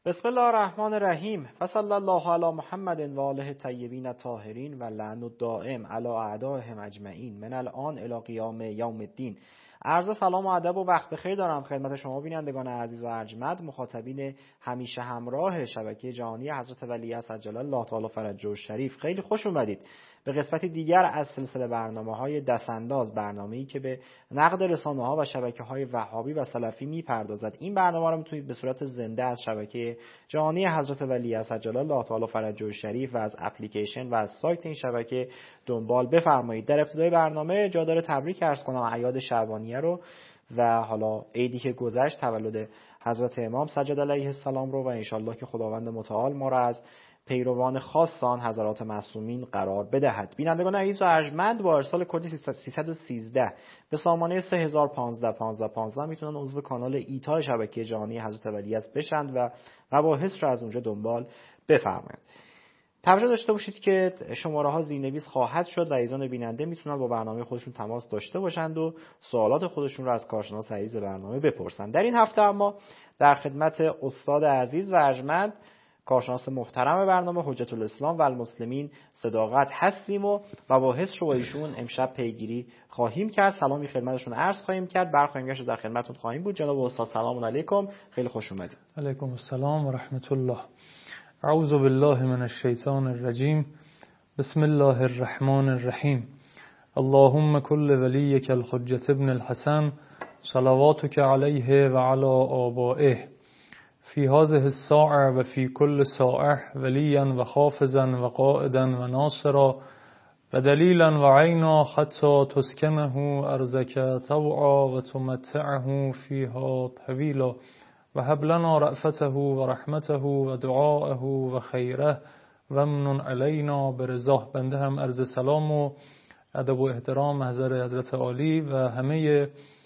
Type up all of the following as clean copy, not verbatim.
بسم الله الرحمن الرحیم و صلی الله علی محمد و آله الطیبین الطاهرین و لعن الدائم علی اعدائهم اجمعین من الان الی قیام یوم الدین. عرض سلام و ادب و وقت بخیر دارم خدمت شما بینندگان عزیز و ارجمند، مخاطبین همیشه همراه شبکه جهانی حضرت ولیعصر عجل الله تعالی فرجه الشریف. خیلی خوش اومدید به قسمتی دیگر از سلسله برنامه‌های دستانداز، برنامه‌ای که به نقد رسانه‌ها و شبکه‌های وهابی و سلفی می‌پردازد. این برنامه رو می‌تونید به صورت زنده از شبکه جهانی حضرت ولیعصر عجل الله تعالی فرجه الشریف و از اپلیکیشن و از سایت این شبکه دنبال بفرمایید. در ابتدای برنامه جا داره تبریک عرض کنم اعیاد شعبانیه رو و حالا عیدی که گذشت، تولد حضرت امام سجاد علیه السلام رو، و انشالله که خداوند متعال ما را از پیروان خاص آن حضرات معصومین قرار بدهد. بینندگان عزیز و ارجمند، با ارسال کد 313 به سامانه 3015 میتونن عضو کانال ایتا شبکه جهانی حضرت ولیعصر بشند و مباحث را از اونجا دنبال بفرمایید. توجه داشته باشید که شماره ها زیرنویس خواهد شد و عزیزان بیننده میتونن با برنامه خودشون تماس داشته باشند و سوالات خودشون رو از کارشناس عزیز برنامه بپرسند. در این هفته اما در خدمت استاد عزیز و ارجمند، کارشناس محترم برنامه حجت الاسلام و المسلمین صداقت هستیم و مباحث رو با ایشون امشب پیگیری خواهیم کرد. سلامی خدمتشون عرض خواهیم کرد، برخواهیم گشت در خدمتتون خواهیم بود. جناب استاد سلام علیکم، خیلی خوش اومدید. علیکم السلام و رحمت الله. اعوذ بالله من الشیطان الرجیم. بسم الله الرحمن الرحیم. اللهم كل وليك الحجة ابن الحسن صلواتك عليه وعلى آبائه في هذه الساعة وفي كل ساعة وليا وحافظا وقائدا وناصرا ودليلا وعينا حتى تسكنه أرزك طوعا وتمتعه فيها طويلا وهب لنا رأفته ورحمته ودعاءه وخيره ومن علينا برضاه. بنده هم عرض سلام و ادب و احترام حضرت عالی و همه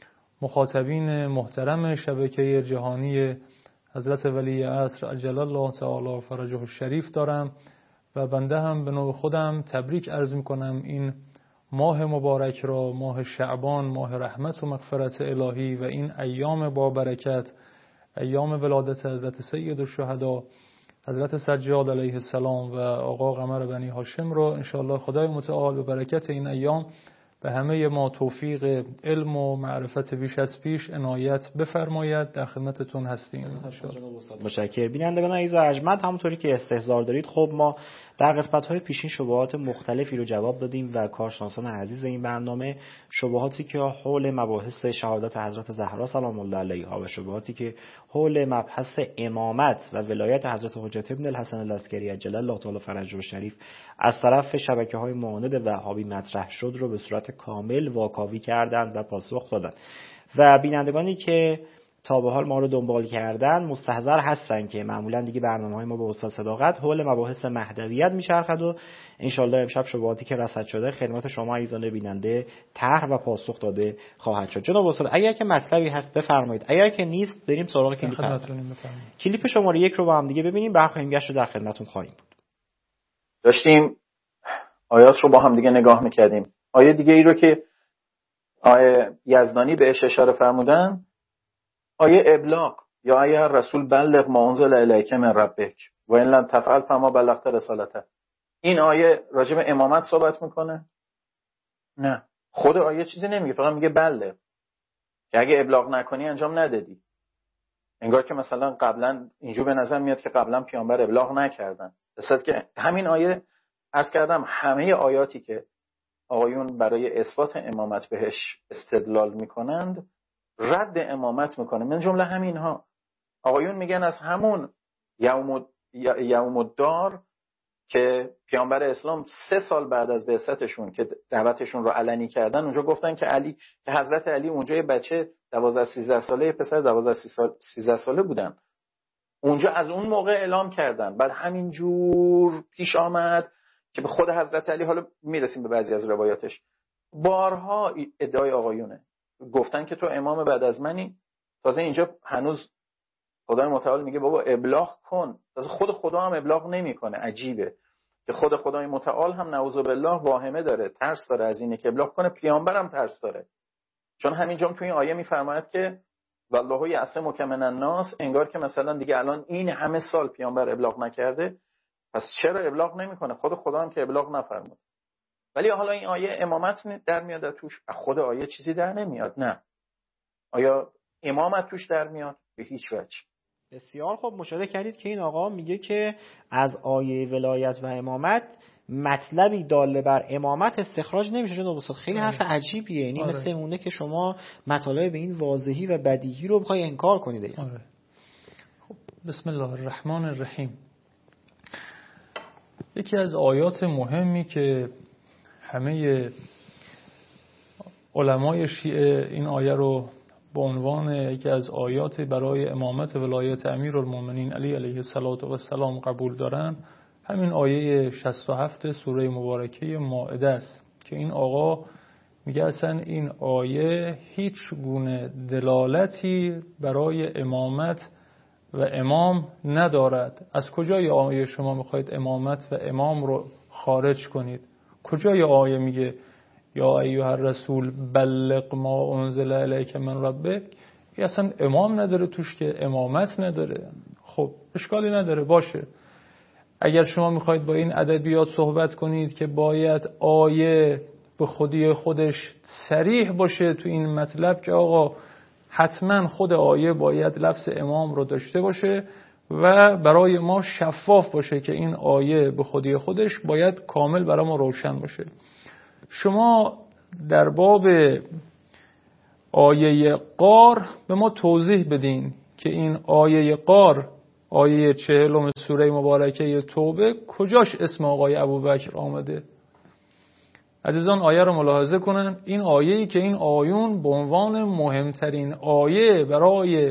مخاطبین محترم شبکه جهانی حضرت ولیعصر عجل الله تعالی فرجه الشریف دارم و بنده هم به نوع خودم تبریک عرض میکنم این ماه مبارک را، ماه شعبان، ماه رحمت و مغفرت الهی و این ایام با برکت، ایام ولادت حضرت سید الشهدا حضرت سجاد علیه السلام و آقا قمر بنی هاشم رو انشاءالله خدای متعال به برکت این ایام به همه ما توفیق علم و معرفت بیش از پیش عنایت بفرماید. در خدمتتون هستیم. متشکرم. بینندگان عزیز و ارجمند، همونطوری که استحضار دارید، خب ما در قسمت‌های پیشین شبهات مختلفی رو جواب دادیم و کارشناسان عزیز این برنامه شبهاتی که حول مباحث شهادت حضرت زهرا سلام الله علیها و شبهاتی که حول مبحث امامت و ولایت حضرت حجت ابن الحسن العسکری عجل الله تعالی فرجه الشریف از طرف شبکه‌های معاند وهابی مطرح شد رو به صورت کامل واکاوی کردند و پاسخ دادند و بینندگانی که تا به حال ما رو دنبال کردن مستحضر هستن که معمولا دیگه برنامه‌های ما با استاد صداقت حول مباحث مهدویت میچرخد و انشالله امشب شبهاتی که رصد شده خدمت شما عزیزان بیننده طرح و پاسخ داده خواهد شد. جناب استاد اگر که مطلبی هست بفرمایید، اگر که نیست بریم سراغ کلیپ شماره 1 رو با هم دیگه ببینیم، برخواهیم گشت رو در خدمتتون خواهیم بود. داشتیم آیات رو با هم دیگه نگاه می‌کردیم. آیه دیگه ای رو که آیه یزدانی بهش اشاره فرمودن، آیه ابلاغ، یا آیه رسول بلغ ما انزل الیک من ربک و ان لم تفعل فما بلغت رسالته. این آیه راجع به امامت صحبت میکنه؟ نه، خود آیه چیزی نمیگه، فقط میگه بلغ، که اگه ابلاغ نکنی انجام ندادی. انگار که مثلا قبلا اینجور به نظر میاد که قبلا پیامبر ابلاغ نکردن، درسته که همین آیه عرض کردم همه آیاتی که آقایون برای اثبات امامت بهش استدلال میکنند رد امامت میکنه. من جمله همینها آقایون میگن از همون یوم الدار که پیامبر اسلام 3 سال بعد از بعثتشون که دعوتشون رو علنی کردن، اونجا گفتن که حضرت علی اونجا یه بچه 12-13 ساله، پسر 12-13 ساله بودن، اونجا از اون موقع اعلام کردن. بعد همین جور پیش آمد که به خود حضرت علی، حالا میرسیم به بعضی از روایاتش، بارها ادعای آقایونه گفتن که تو امام بعد از منی. تازه اینجا هنوز خدای متعال میگه بابا ابلاغ کن. تازه خود خدا هم ابلاغ نمیکنه. عجیبه که خود خدای متعال هم نعوذ بالله واهمه داره، ترس داره از اینه که ابلاغ کنه. پیامبر هم ترس داره، چون همینجا تو این آیه میفرماید که والله یعصمک من الناس، انگار که مثلا دیگه الان این همه سال پیامبر ابلاغ نکرده پس چرا ابلاغ نمیکنه؟ خود خدا هم که ابلاغ نفرمود. ولی حالا این آیه امامت در میاد توش؟ خود آیه چیزی در نمیاد. نه. آیا امامت توش در میاد؟ به هیچ وجه. بسیار خوب، مشاهده کردید که این آقا میگه که از آیه ولایت و امامت مطلبی داله بر امامت استخراج نمیشه. جناب استاد خیلی حرف عجیبیه. یعنی مثل اونه که شما مطالب به این واضحی و بدیهی رو بخوای انکار کنید. خب بسم الله الرحمن الرحیم. یکی از آیات مهمی که همه علمای شیعه این آیه رو به عنوان یکی از آیات برای امامت ولایت امیرالمومنین علی علیه السلام قبول دارن، همین آیه 67 سوره مبارکه مائده است که این آقا میگه اصلا این آیه هیچ گونه دلالتی برای امامت و امام ندارد. از کجای آیه شما میخواید امامت و امام رو خارج کنید؟ کجای آیه میگه یا ایها الرسول بلغ ما انزل الیک من ربک؟ اصلا امام نداره توش که امامت نداره. خب اشکالی نداره، باشه. اگر شما میخواید با این ادبیات صحبت کنید که باید آیه به خودی خودش صریح باشه تو این مطلب که آقا حتما خود آیه باید لفظ امام رو داشته باشه و برای ما شفاف باشه که این آیه به خودی خودش باید کامل برای ما روشن باشه. شما در باب آیه قار به ما توضیح بدین که این آیه قار، آیه 40 سوره مبارکه توبه، کجاش اسم آقای ابوبکر آمده؟ عزیزان آیه رو ملاحظه کنن. این آیه‌ای که این آیون به عنوان مهمترین آیه برای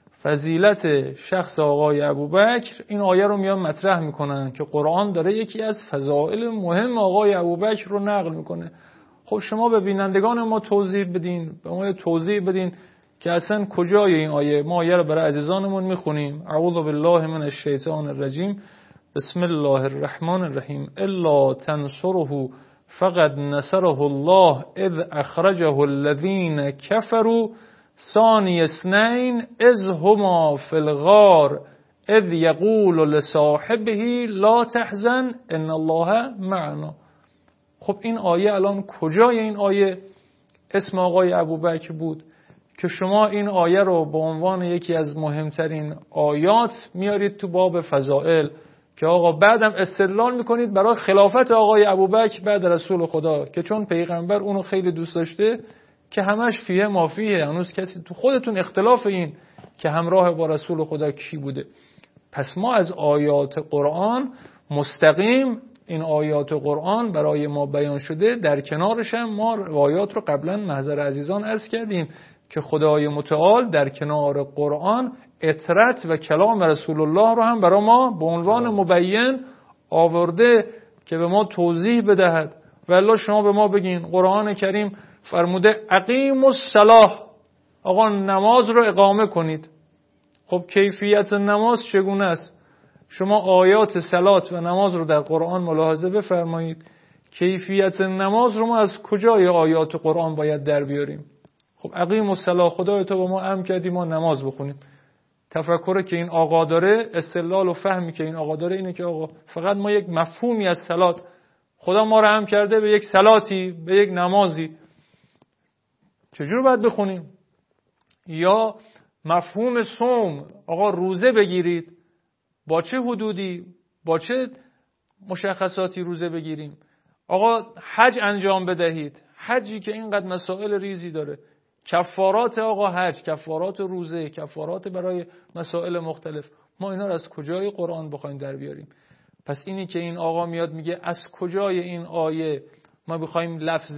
فضیلت شخص آقای ابوبکر این آیه رو میان مطرح میکنن که قرآن داره یکی از فضائل مهم آقای ابوبکر رو نقل میکنه. خب شما به بینندگان ما توضیح بدین، به ما توضیح بدین که اصلا کجای این آیه. ما آیه رو برای عزیزانمون میخونیم. اعوذ بالله من الشیطان الرجیم. بسم الله الرحمن الرحیم. الا تنصره فقد نصره الله اذ اخرجه الذين كفروا ثاني اثنين اذ هما في الغار اذ يقول لصاحبه لا تحزن ان الله معنا. خب این آیه الان کجای این آیه اسم آقای ابوبکر بود که شما این آیه رو به عنوان یکی از مهمترین آیات میارید تو باب فضائل که آقا بعدم استدلال میکنید برای خلافت آقای ابوبکر بعد رسول خدا که چون پیغمبر اونو خیلی دوست داشته که همش فیه ما فیه. هنوز کسی تو خودتون اختلاف این که همراه با رسول خدا کی بوده. پس ما از آیات قرآن مستقیم این آیات قرآن برای ما بیان شده، در کنارش هم ما روایات رو قبلا محضر عزیزان عرض کردیم که خدای متعال در کنار قرآن اطرت و کلام رسول الله رو هم برای ما به عنوان مبین آورده که به ما توضیح بدهد. والله شما به ما بگین قرآن کریم فرموده اقیم الصلاة، آقا نماز رو اقامه کنید. خب کیفیت نماز چگونه است؟ شما آیات صلات و نماز رو در قرآن ملاحظه بفرمایید. کیفیت نماز رو ما از کجای آیات قرآن باید در بیاریم؟ خب اقیم الصلاة، خدای تو به ما امر کردی ما نماز بخونیم. تفکری که این آقا داره، استدلال و فهمی که این آقا داره اینه که آقا فقط ما یک مفهومی از صلات، خدا ما رو امر کرده به یک صلاتی، به یک نمازی، چجور باید بخونیم؟ یا مفهوم صوم، آقا روزه بگیرید، با چه حدودی، با چه مشخصاتی روزه بگیریم؟ آقا حج انجام بدهید، حجی که اینقدر مسائل ریزی داره، کفارات آقا حج، کفارات روزه، کفارات برای مسائل مختلف، ما اینا رو از کجای قرآن بخوایم در بیاریم؟ پس اینی که این آقا میاد میگه از کجای این آیه ما بخوایم لفظ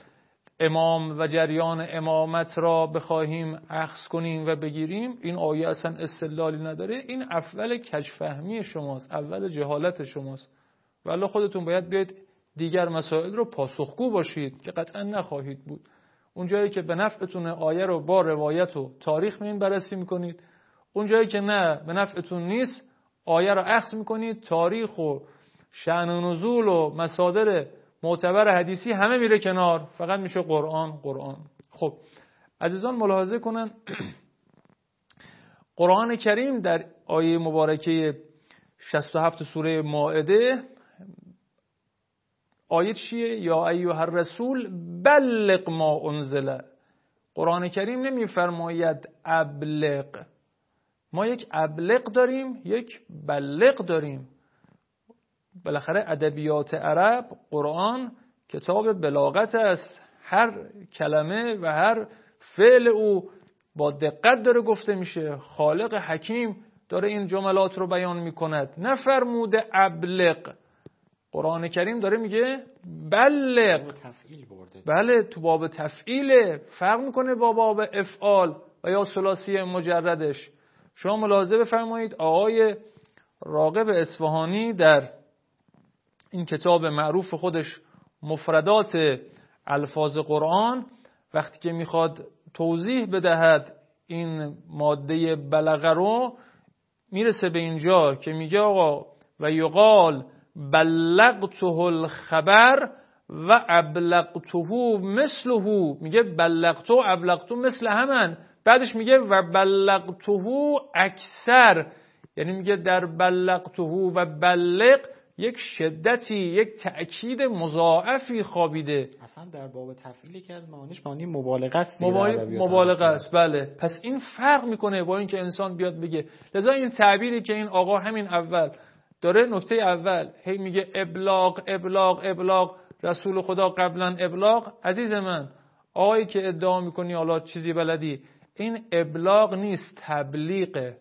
امام و جریان امامت را بخواهیم اخذ کنیم و بگیریم، این آیه اصلا استدلالی نداره. این اول کجفهمی شماست، اول جهالت شماست. والله خودتون باید بیاید دیگر مسائل رو پاسخگو باشید که قطعا نخواهید بود. اونجایی که به نفعتون آیه رو با روایت و تاریخ میین بررسی میکنید، اونجایی که نه به نفعتون نیست آیه رو اخذ میکنید، تاریخ و شأن و نزول و مصادر معتبر حدیثی همه میره کنار، فقط میشه قرآن. خب عزیزان ملاحظه کنن قرآن کریم در آیه مبارکه 67 سوره مائده آیه چیه؟ یا ایها الرسول بلغ ما انزل. قرآن کریم نمیفرماید ابلغ. ما یک ابلغ داریم، یک بلغ داریم. بالاخره ادبیات عرب، قرآن کتاب بلاغت است. هر کلمه و هر فعل او با دقت داره گفته میشه. خالق حکیم داره این جملات رو بیان میکند. نفرموده ابلغ. قرآن کریم داره میگه بلغ. بله تو باب تفعیله، فرق میکنه با باب افعال و یا ثلاثی مجردش. شما ملاحظه بفرمایید آقای راغب اصفهانی در این کتاب معروف خودش مفردات الفاظ قرآن وقتی که میخواد توضیح بدهد این ماده بلغه رو، میرسه به اینجا که میگه آقا و یقال بلغته الخبر و ابلغته مثله. میگه بلغته و ابلغته مثل همن. بعدش میگه و بلغته اکثر، یعنی میگه در بلغته و بلغ یک شدتی، یک تأکید مضاعفی خوابیده. اصلا در باب تفعیلی که از معانیش معنی مبالغه است. مبالغه است. بله. پس این فرق میکنه با اینکه انسان بیاد بگه. لذا این تعبیری که این آقا همین اول داره، نکته اول هی میگه ابلاغ ابلاغ ابلاغ، رسول خدا قبلا ابلاغ. عزیز من، آقایی که ادعا میکنی حالا چیزی بلدی، این ابلاغ نیست، تبلیغه.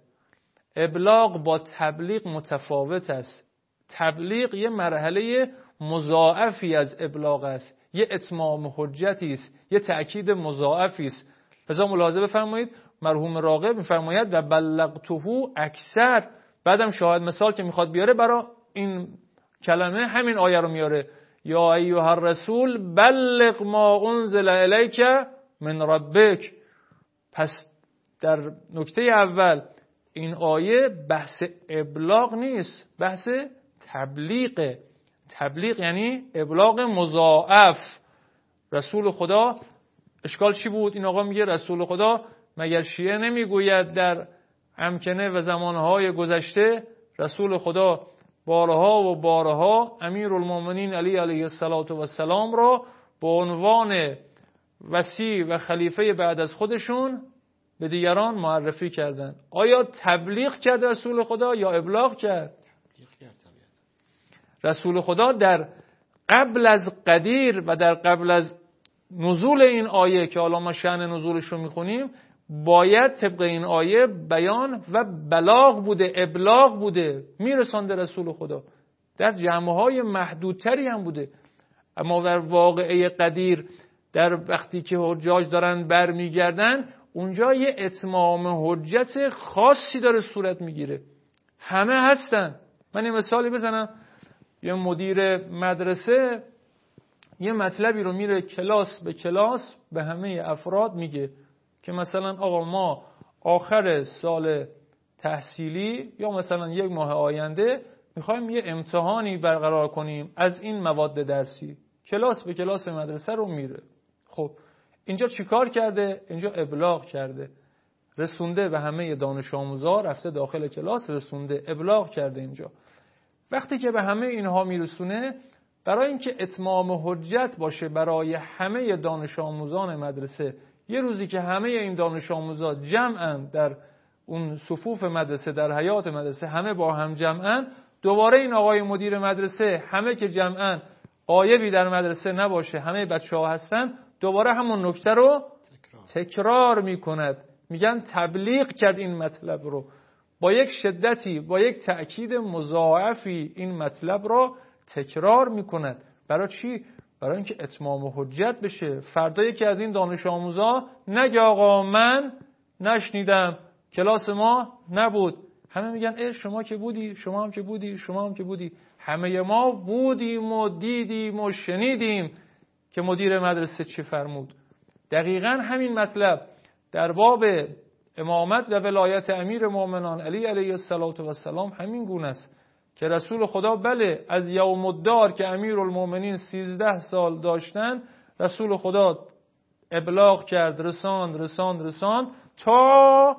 ابلاغ با تبلیغ متفاوت است. تبلیغ یه مرحله مضاعفی از ابلاغ است، یه اتمام حجتی است، یه تأکید مضاعفی است. لذا ملاحظه بفرمایید مرحوم راغب میفرماید و بلغته اکثر. بعدم شاهد مثال که میخواد بیاره برای این کلمه همین آیه رو میاره، یا ایها الرسول بلغ ما انزل الیک من ربک. پس در نکته اول این آیه بحث ابلاغ نیست، بحث تبلیغه. تبلیغ یعنی ابلاغ مضاعف. رسول خدا اشکال چی بود؟ این آقا میگه رسول خدا مگر شیعه نمیگوید در امکنه و زمانهای گذشته رسول خدا بارها و بارها امیرالمومنین علی علیه السلام را به عنوان وصی و خلیفه بعد از خودشون به دیگران معرفی کردن. آیا تبلیغ کرد رسول خدا یا ابلاغ کرد؟ رسول خدا در قبل از قدیر و در قبل از نزول این آیه که حالا ما شأن نزولش رو میخونیم، باید طبق این آیه بیان و بلاغ بوده، ابلاغ بوده، میرسانده رسول خدا. در جمعهای محدودتری هم بوده. اما در واقعه قدیر، در وقتی که حجاج دارن برمیگردن، اونجا یه اتمام حجت خاصی داره صورت میگیره. همه هستن. من یه مثالی بزنم. یه مدیر مدرسه یه مطلبی رو میره کلاس به کلاس به همه افراد میگه که مثلا آقا ما آخر سال تحصیلی یا مثلا یک ماه آینده میخوایم یه امتحانی برقرار کنیم از این مواد درسی. کلاس به کلاس مدرسه رو میره. خب اینجا چیکار کرده؟ اینجا ابلاغ کرده، رسونده به همه دانش آموزا، رفته داخل کلاس رسونده، ابلاغ کرده. اینجا وقتی که به همه اینها میرسونه، برای اینکه اتمام حجت باشه برای همه دانش آموزان مدرسه، یه روزی که همه این دانش آموزا جمعاً در اون صفوف مدرسه، در حیات مدرسه همه با هم جمعاً، دوباره این آقای مدیر مدرسه همه که جمعاً غایبی در مدرسه نباشه، همه بچه‌ها هستن، دوباره همون نکته رو تکرار میکند. میگن تبلیغ کرد این مطلب رو با یک شدتی، با یک تأکید مضاعفی این مطلب رو تکرار میکند. برای چی؟ برای اینکه اتمام حجت بشه. فردا که از این دانش آموزا نگه آقا من نشنیدم، کلاس ما نبود. همه میگن شما که بودی، شما هم که بودی، شما هم که بودی. همه ما بودیم و دیدیم و شنیدیم که مدیر مدرسه چی فرمود. دقیقاً همین مطلب در باب امامت و ولایت امیر مومنان علی علیه السلام همین گونه است که رسول خدا بله از یوم الدار که امیرالمومنین 13 سال داشتن، رسول خدا ابلاغ کرد، رساند تا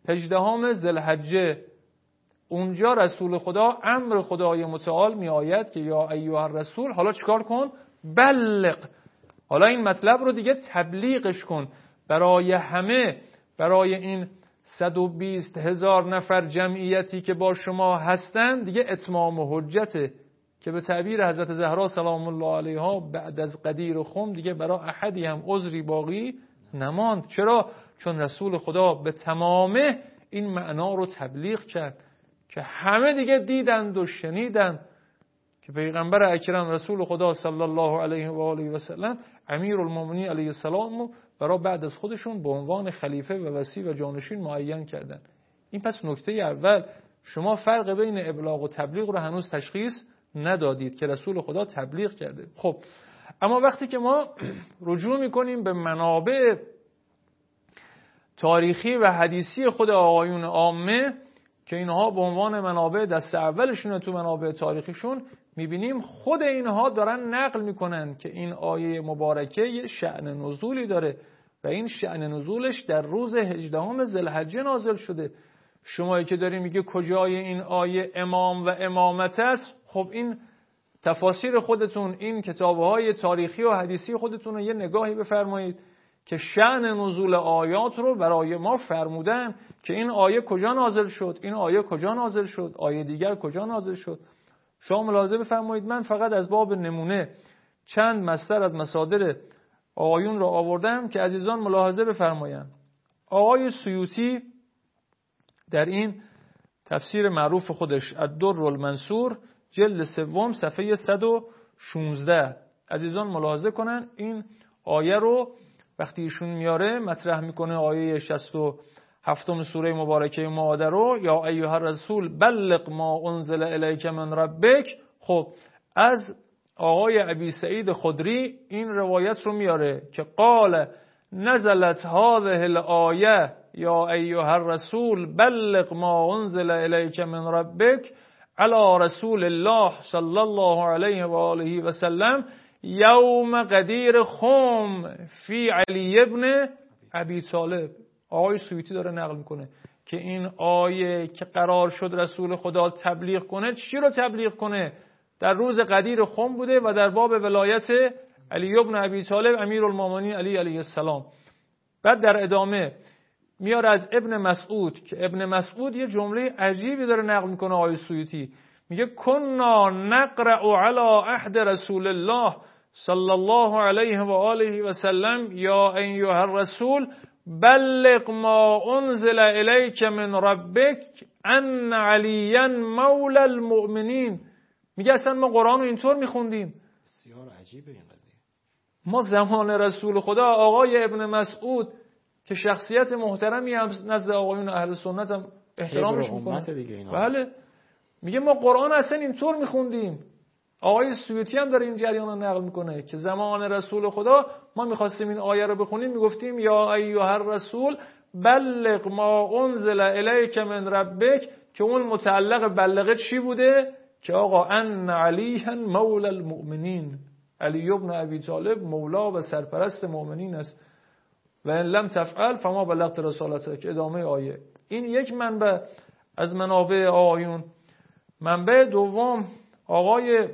18 ذوالحجه اونجا رسول خدا، امر خدای متعال می آید که یا ایها الرسول، حالا چیکار کن؟ بلغ. حالا این مطلب رو دیگه تبلیغش کن برای همه، برای این 120,000 نفر جمعیتی که با شما هستن. دیگه اتمام حجته که به تعبیر حضرت زهرا سلام الله علیها بعد از قدیر و خم دیگه برای احدی هم عذری باقی نماند. چرا؟ چون رسول خدا به تمامه این معنا رو تبلیغ کرد که همه دیگه دیدند و شنیدند که پیغمبر اکرم رسول خدا صلی الله علیه و آله و سلم امیرالمومنین علیه السلام رو برای بعد از خودشون به عنوان خلیفه و وصی و جانشین معین کردن. این پس نکته اول، شما فرق بین ابلاغ و تبلیغ رو هنوز تشخیص ندادید که رسول خدا تبلیغ کرده. خب اما وقتی که ما رجوع میکنیم به منابع تاریخی و حدیثی خود آقایون عامه که اینها به عنوان منابع دست اولشون تو منابع تاریخیشون، میبینیم خود اینها دارن نقل میکنن که این آیه مبارکه یه شأن نزولی داره و این شأن نزولش در روز 18 ذوالحجه نازل شده. شمایی که داری میگه کجای این آیه امام و امامت است، خب این تفاسیر خودتون، این کتابهای تاریخی و حدیثی خودتون رو یه نگاهی بفرمایید که شأن نزول آیات رو برای ما فرمودن که این آیه کجا نازل شد، این آیه کجا نازل شد، آیه دیگر کجا نازل شد. شما ملاحظه بفرمایید، من فقط از باب نمونه چند مصدر از مصادر آقایون را آوردم که عزیزان ملاحظه بفرمایند. آقای سیوطی در این تفسیر معروف خودش الدر المنصور جلد 3 صفحه 116 عزیزان ملاحظه کنن، این آیه رو وقتی ایشون میاره مطرح میکنه، آیه 67 سوره مبارکه مائده رو، یا ایها الرسول بلغ ما انزل الیک من ربک. خب از آقای ابی سعید خدری این روایت رو میاره که قال نزلت هذه الآیه یا ایها الرسول بلغ ما انزل الیک من ربک علی رسول الله صلی الله علیه و آله و سلم یوم قدیر خم فی علی ابن ابی طالب. آقای سیوطی داره نقل میکنه که این آیه که قرار شد رسول خدا تبلیغ کنه، چی رو تبلیغ کنه؟ در روز قدیر خم بوده و در باب ولایت علی ابن ابی طالب امیرالمومنین علی علیه السلام. بعد در ادامه میاره از ابن مسعود که ابن مسعود یه جمله عجیبی داره نقل میکنه آقای سیوطی، میگه کنا نقرأ علی عهد رسول الله صلی الله علیه و آله و سلم یا ایها الرسول بلغ ما انزل الیک من ربک ان علیا مولا المؤمنین. میگه اصلا ما قرآن رو اینطور میخوندیم. بسیار عجیبه این قضیه. ما زمان رسول خدا آقای ابن مسعود که شخصیت محترمی هم نزد آقایون اهل سنت هم احترامش میکنه، بله، میگه ما قرآن اصلا اینطور میخوندیم. آقای سیوطی هم داره این جریان رو نقل میکنه که زمان رسول خدا ما میخواستیم این آیه رو بخونیم، میگفتیم یا ایها الرسول بلغ ما انزل الیک من ربک، که اون متعلق بلغه چی بوده؟ که آقا ان علیه مولا المؤمنین، علی ابن ابی طالب مولا و سرپرست مؤمنین است و ان لم تفعل فما بلغت رسالته، که ادامه آیه. این یک منبع از منابع آیون. منبع دوم آقای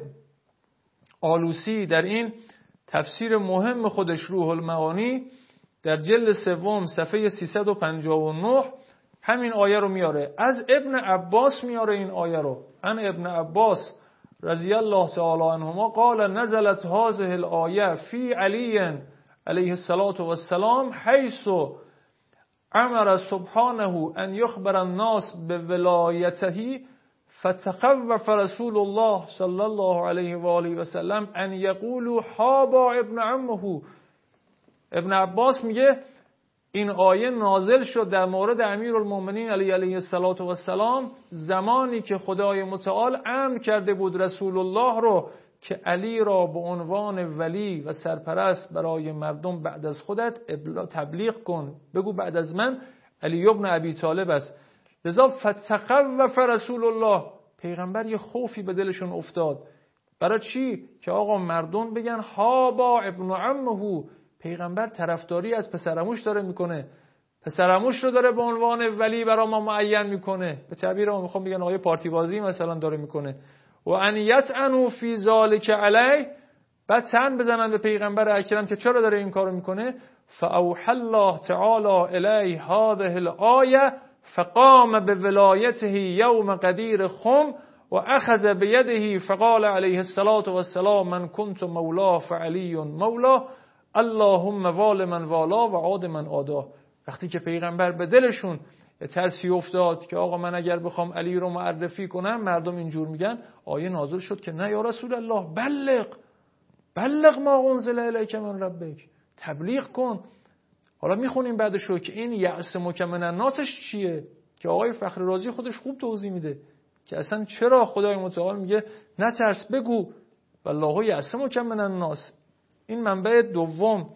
آلوسی در این تفسیر مهم خودش روح المعانی در جلد 3 صفحه 359 همین آیه رو میاره. از ابن عباس میاره این آیه رو. ان ابن عباس رضی الله تعالی عنهما قال نزلت هذه الآیه فی علی علیه السلام حیث امر سبحانه ان یخبر الناس بولایته فتخوف رسول الله صلی الله علیه و آله و سلم ان یقولوا حابا ابن عمه. ابن عباس میگه این آیه نازل شد در مورد امیرالمومنین علی علیه السلام زمانی که خدای متعال امر کرده بود رسول الله رو که علی را به عنوان ولی و سرپرست برای مردم بعد از خودت تبلیغ کن، بگو بعد از من علی ابن ابی طالب است. لذا فتخوف رسول الله، پیغمبر یه خوفی به دلشون افتاد. برای چی؟ که آقا مردم بگن ها با ابن عمه، پیغمبر طرفداری از پسرعموش داره میکنه. پسرعموش رو داره به عنوان ولی برای ما معین میکنه. به تعبیر ما میخوام بگن آقای پارتی بازی مثلا داره میکنه. و ان یطعنوا فی ذلک علیه، بعد طعن بزنن به پیغمبر اکرم که چرا داره این کارو میکنه. فاوحى الله تعالی الیه هذه الآیه فقام بولایته یوم غدیر خم و اخذ بیده فقال علیه الصلاة والسلام من کنت مولاه فعلی مولاه اللهم وال من والا و عاد من عادا. وقتی که پیغمبر به دلشون ترسی افتاد که آقا من اگر بخوام علی رو معرفی کنم مردم اینجور میگن، آیه نازل شد که نه یا رسول الله بلغ ما انزل الیک من ربک، تبلیغ کن. حالا میخونیم بعدش رو که این یعصمک من الناسش چیه که آقای فخر رازی خودش خوب توضیح میده که اصلا چرا خدای متعال میگه نترس بگو والله یعصمک من الناس. این منبع دوم.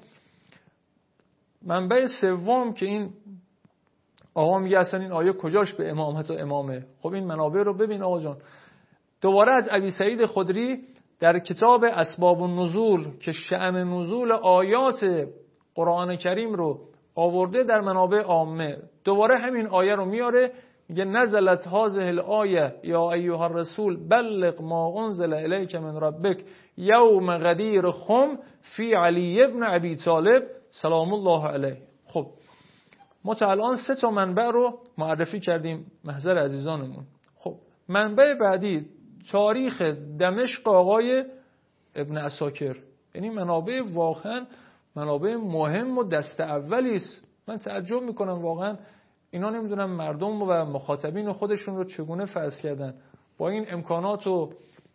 منبع سوم که این آقا میگه اصلا این آیه کجاش به امامت و امامه. خب این منابع رو ببین آقا جان. دوباره از ابی سعید خدری در کتاب اسباب النزول که شأن نزول آیات قرآن کریم رو آورده در منابع عامه، دوباره همین آیه رو میاره، میگه نزلت هذه الآیه یا ایها الرسول بلغ ما انزل الیک من ربک یوم غدیر خم فی علی ابن ابی طالب سلام الله علیه. خب ما تا الان 3 منبع رو معرفی کردیم محضر عزیزانمون. خب منبع بعدی تاریخ دمشق آقای ابن عساکر، یعنی منابع واقعا منابع مهم و دست اولی است. من تعجب میکنم واقعا اینا نمیدونم مردم و مخاطبین خودشون رو چگونه فرض کردن با این امکانات و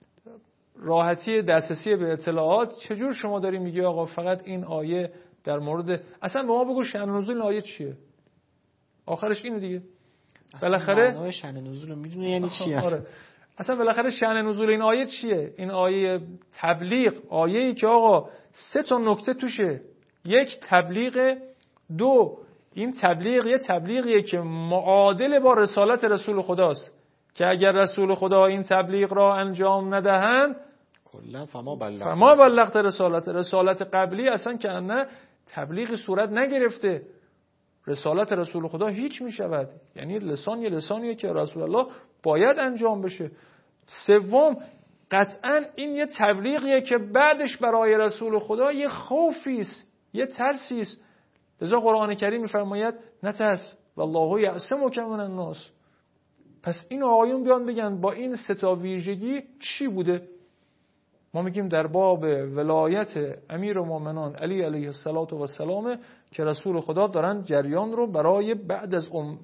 راحتی دسترسی به اطلاعات. چجور شما داری میگی آقا فقط این آیه در مورد، اصلا به ما بگو شأن نزول این آیه چیه؟ آخرش اینه دیگه. بالاخره معنای شأن نزول رو میدونه یعنی چی؟ آره. اصلا بالاخره شأن نزول این آیه چیه؟ این آیه تبلیغ، آیه‌ای که آقا 3 نکته توشه. 1 تبلیغ، 2 این تبلیغ یه تبلیغیه که معادل با رسالت رسول خداست که اگر رسول خدا این تبلیغ را انجام ندهند کلا فما بلغت رسالت قبلی اصلا که نه تبلیغ صورت نگرفته. رسالت رسول خدا هیچ می شود. یعنی لسان یه لسانیه که رسول الله باید انجام بشه. 3 قطعا این یه تبلیغیه که بعدش برای رسول خدا یه خوفی است، یه ترسی است. لذا قرآن کریم می‌فرماید نترس والله یعصمک من الناس. پس این آقایون بیان بگن با این 3 ویژگی چی بوده؟ ما میگیم در باب ولایت امیرالمومنین علی علیه السلام که رسول خدا دارن جریان رو برای بعد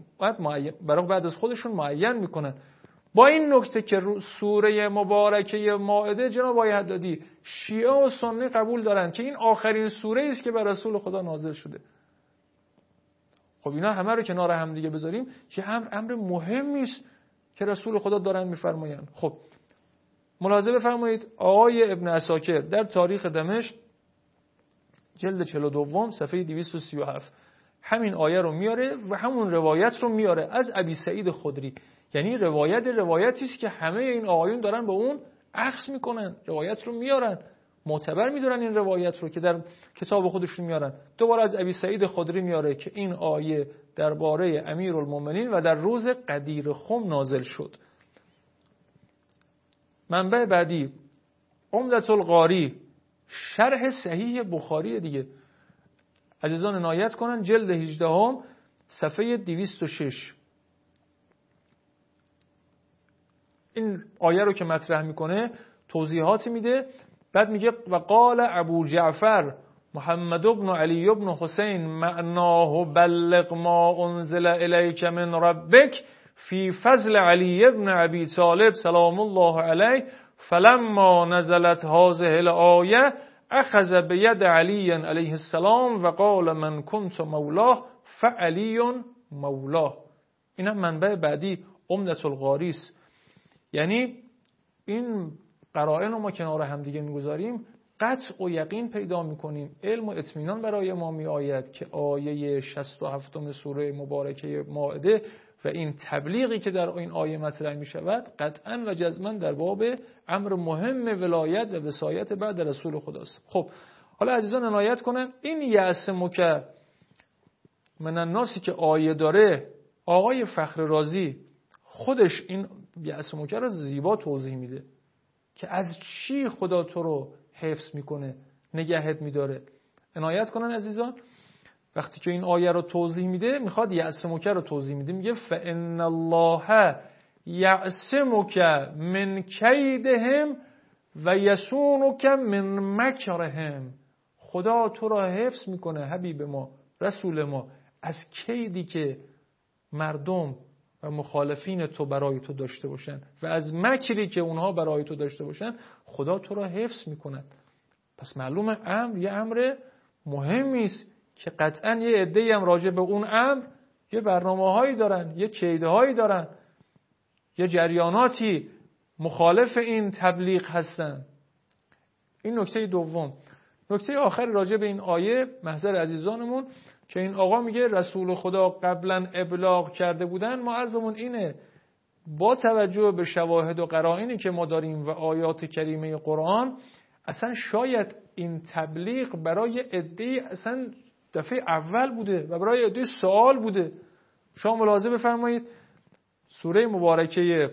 از خودشون معین میکنن. با این نکته که سوره مبارکه مائده جناب آقای حدادی شیعه و سنی قبول دارن که این آخرین سوره است که بر رسول خدا نازل شده. خب اینا همه رو کنار هم دیگه بذاریم که امر مهمی است که رسول خدا دارن میفرمایند. خب ملاحظه بفرمایید آقای ابن عساکر در تاریخ دمشق جلد 42 صفحه 237 همین آیه رو میاره و همون روایت رو میاره از ابی سعید خدری. یعنی روایتی است که همه این آقایون دارن به اون اخذ میکنن، روایت رو میارن، معتبر میدونن این روایت رو که در کتاب خودشون میارن. دوباره از ابی سعید خدری میاره که این آیه درباره امیرالمومنین و در روز غدیر خم نازل شد. منبع بعدی عمدة القاری شرح صحیح بخاری دیگه. عزیزان عنایت کنن جلد 18 صفحه 206 این آیه رو که مطرح میکنه توضیحاتی میده. بعد میگه و قال ابو جعفر محمد بن علی بن حسین معناه بلغ ما انزل الیک من ربک فی فضل علی بن ابی طالب سلام الله علیه فلما نزلت هذه الآیه اخذ بید علی علیه السلام و قال من کنت مولاه فعلی مولاه. این هم منبع بعدی عمدة القاری است. یعنی این قرائن رو ما کنار هم دیگه میگذاریم قطع و یقین پیدا میکنیم، علم و اطمینان برای ما می آید که آیه 67 سوره مبارکه مائده و این تبلیغی که در این آیه مطرح می شود قطعا و جزما در باب امر مهم ولایت و وصایت بعد رسول خداست. خب حالا عزیزان عنایت کنن این یعصمک من الناسی که آیه داره، آقای فخر رازی خودش این یأس منکر رو زیبا توضیح میده که از چی خدا تو رو حفظ میکنه، نگهت میداره. عنایت کنن عزیزان، وقتی که این آیه رو توضیح میده میخواد یأس منکر رو توضیح میده، میگه فإن الله یعصمک من کیدهم و یصونک من مکرهم. خدا تو را حفظ میکنه حبیب ما، رسول ما، از کیدی که مردم و مخالفین تو برای تو داشته باشن و از مکری که اونها برای تو داشته باشن. خدا تو را حفظ میکند. پس معلومه امر یه امر مهمی است که قطعا یه عده‌ای هم راجع به اون امر یه برنامه‌هایی دارن، یه کیدهایی دارن، یه جریاناتی مخالف این تبلیغ هستن. این نکته دوم. نکته آخر راجع به این آیه، محضر عزیزانمون، که این آقا میگه رسول خدا قبلا ابلاغ کرده بودن. ما عرضمون اینه با توجه به شواهد و قرائنی که ما داریم و آیات کریمه قرآن، اصلا شاید این تبلیغ برای عده‌ای اصلا دفعه اول بوده و برای عده‌ای سوال بوده. شما ملاحظه بفرمایید سوره مبارکه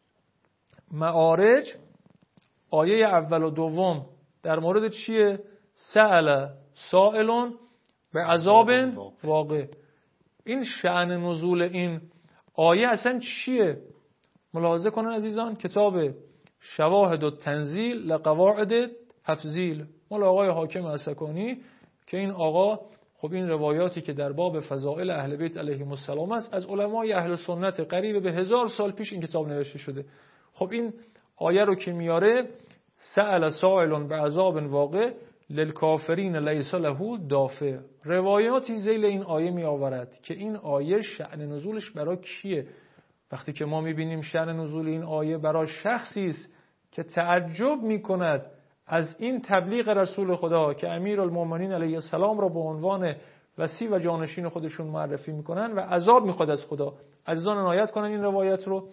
معارج آیه اول و دوم در مورد چیه؟ سأل سائل به عذاب واقع. این شأن نزول این آیه اصلا چیه؟ ملاحظه کنن عزیزان، کتاب شواهد التنزیل لقواعد تفضیل مال آقای حاکم اسکانی، که این آقا خب این روایاتی که در باب فضائل اهل بیت علیهم السلام است از علمای اهل سنت قریب به 1000 سال پیش این کتاب نوشته شده. خب این آیه رو که میاره سأل سائل بعذاب واقع للکافرین لیس له دافع، روایاتی ذیل این آیه می آورد که این آیه شأن نزولش برای کیه. وقتی که ما میبینیم شأن نزول این آیه برای شخصی است که تعجب میکند از این تبلیغ رسول خدا که امیرالمومنین علیه السلام را به عنوان وصی و جانشین خودشون معرفی میکنن و عذاب میخواد از خدا. عزیزان عنایت کنن این روایت رو.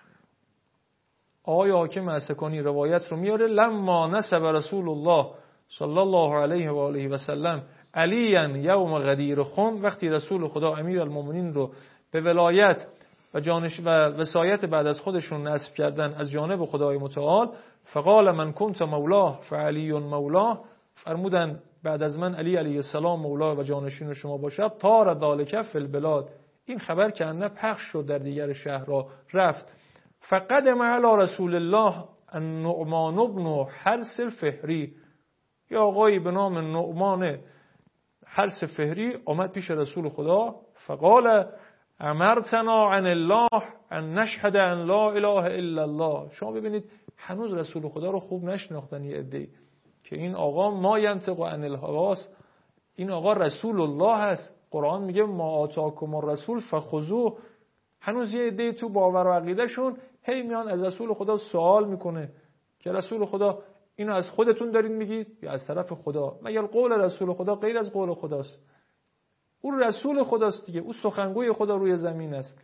آقای حاکم اسکانی روایت رو میاره لما نسب رسول الله صلی الله علیه و آله و سلم علیا یوم غدیر خم، وقتی رسول خدا امیرالمومنین رو به ولایت و جانش و وصایت بعد از خودشون نسب کردن از جانب خدای متعال، فقال من کنت مولاه فعلی مولاه، فرمودن بعد از من علی علیه السلام مولا و جانشین شما باشد. طار ذالک فی البلاد، این خبر که انه پخش شد در دیگر شهرها رفت. فقدم علی رسول الله النعمان بن حرس الفهری، یا آقایی به نام نعمان حرس فهری آمد پیش رسول خدا. فقال امرتنا عن الله ان نشهد ان لا اله الا الله. شما ببینید هنوز رسول خدا رو خوب نشناختن یه عده‌ای که این آقا ما ینطق عن الهوا، این آقا رسول الله هست. قرآن میگه ما آتاکم الرسول فخذوه. هنوز یه عده‌ای تو باور و عقیدهشون هی میان از رسول خدا سوال میکنه که رسول خدا اینو از خودتون دارین میگید یا از طرف خدا؟ مگر قول رسول خدا غیر از قول خداست؟ او رسول خداست دیگه، او سخنگوی خدا روی زمین است.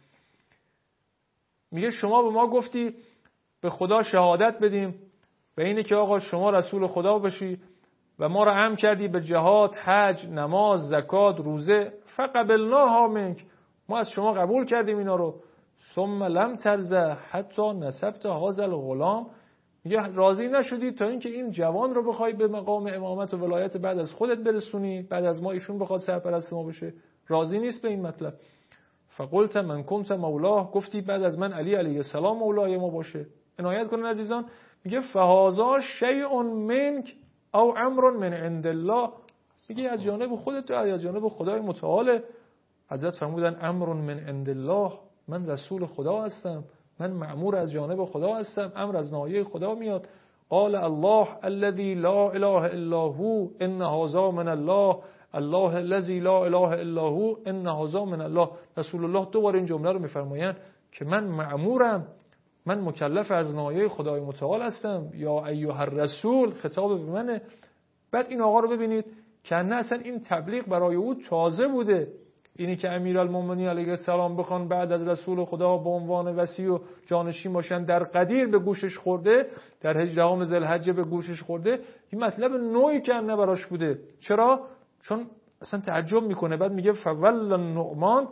میگه شما به ما گفتی به خدا شهادت بدیم و اینه که آقا شما رسول خدا باشی و ما را امر کردی به جهاد، حج، نماز، زکات، روزه. فقبلناها منک، ما از شما قبول کردیم اینا رو. ثم لم ترضى حتی نسبت هذا الغلام، میگه راضی نشدی تا اینکه این جوان رو بخوای به مقام امامت و ولایت بعد از خودت برسونی، بعد از ما ایشون بخواد سرپرست ما بشه. راضی نیست به این مطلب. فقلت من کنت مولاه، گفتی بعد از من علی علیه السلام مولای ما باشه. عنایت کنن عزیزان، میگه فهذا شیء منک او امر من عند الله، میگه از جانب خودت یا از جانب خدای متعال. حضرت فرمودن امر من عند الله، من رسول خدا هستم، من مأمور از جانب خدا هستم، امر از ناحیه خدا میاد. قال الله الذي لا اله الا هو ان هذا من الله، الله الذي لا اله الا هو ان هذا من الله. رسول الله دوباره این جمله رو میفرمایند که من مأمورم، من مکلف از ناحیه خدای متعال هستم. یا ایها الرسول، خطاب به منه. بعد این آقا رو ببینید که نه اصلا این تبلیغ برای او تازه بوده. اینی که امیرالمومنین علیه السلام بخوان بعد از رسول خدا به عنوان وصی و جانشین باشن در قدیر به گوشش خورده، در 18 ذوالحجه به گوشش خورده. این مطلب نوعی که نه براش بوده. چرا؟ چون اصلا تعجب میکنه. بعد میگه فول النعمان،